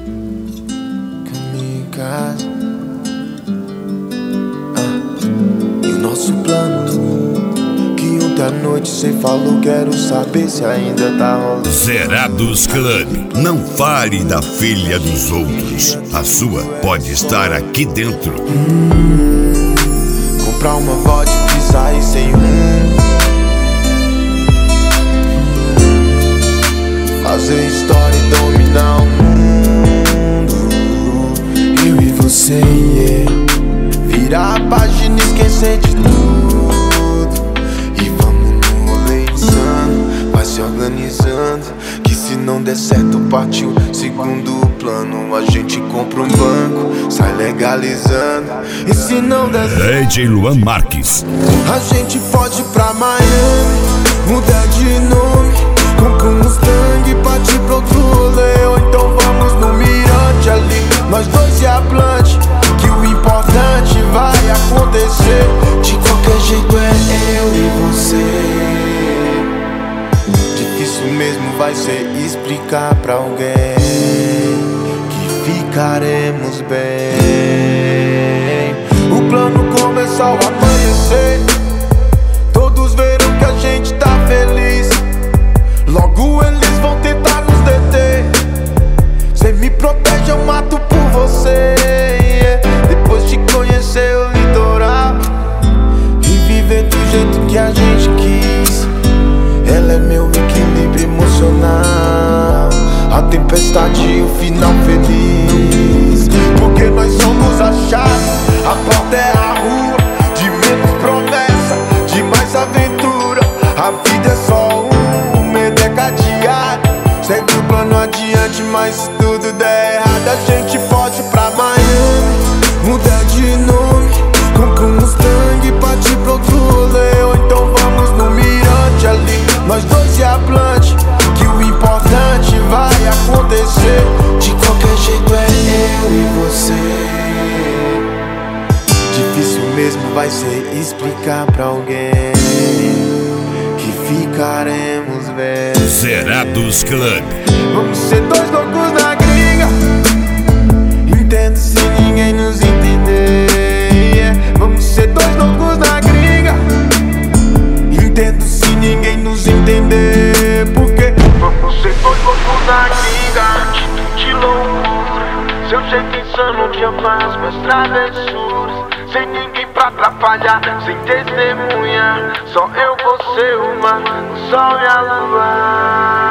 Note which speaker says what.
Speaker 1: Kamikaze. E o nosso plano, que ontem à noite cê falou, quero saber se ainda tá rolando.
Speaker 2: Zerados Club. Não fale da filha dos outros. A sua pode estar aqui dentro.
Speaker 1: Comprar uma vodka e sair sem fazer história e dominar o mundo. Eu e você, yeah. Virar a página e esquecer de tudo. E vamos no rolê insano, vai se organizando, que se não der certo partiu segundo plano. A gente compra um banco, sai legalizando. E se não der certo,
Speaker 2: DJ Luan Marques.
Speaker 1: a gente pode ir pra Miami, mudar de nome, compra um Mustang e partir pro outro rolê. Ou então vamos no mirante ali, nós dois e a Blunt, que o importante vai acontecer. De qualquer jeito é eu e você. Difícil mesmo vai ser explicar pra alguém que ficaremos bem. O plano começou a amanhecer, todos verão que a gente tá feliz. Logo eles vão tentar nos deter. Cê me protege, eu mato por você, yeah. Depois de conhecer o litoral e viver do jeito que a gente quis, ela é meu equilíbrio emocional, a tempestade e o final feliz. Porque nós somos a chave, a porta é a rua, de menos promessa, de mais aventura. A vida é só uma, é cadeado, segue o plano adiante, mas se tudo der errado, a gente pode ir pra Miami, mudar de nome, compra um Mustang e partir pro outro rolê. Ou então vamos no mirante ali, nós dois e a Blunt, que o importante vai acontecer. De qualquer jeito é eu e você. Difícil mesmo vai ser explicar pra alguém que ficaremos bem.
Speaker 2: Zerados Club.
Speaker 1: Vamos ser dois loucos na gringa, entendo se ninguém nos entender, yeah. Vamos ser dois loucos na gringa, entendo se ninguém nos entender. Porque vamos ser dois loucos na gringa, atitude de loucura, seu jeito insano que eu faço minhas travessuras, sem ninguém pra atrapalhar, sem testemunha, só eu, você, o mar, o sol e a lua.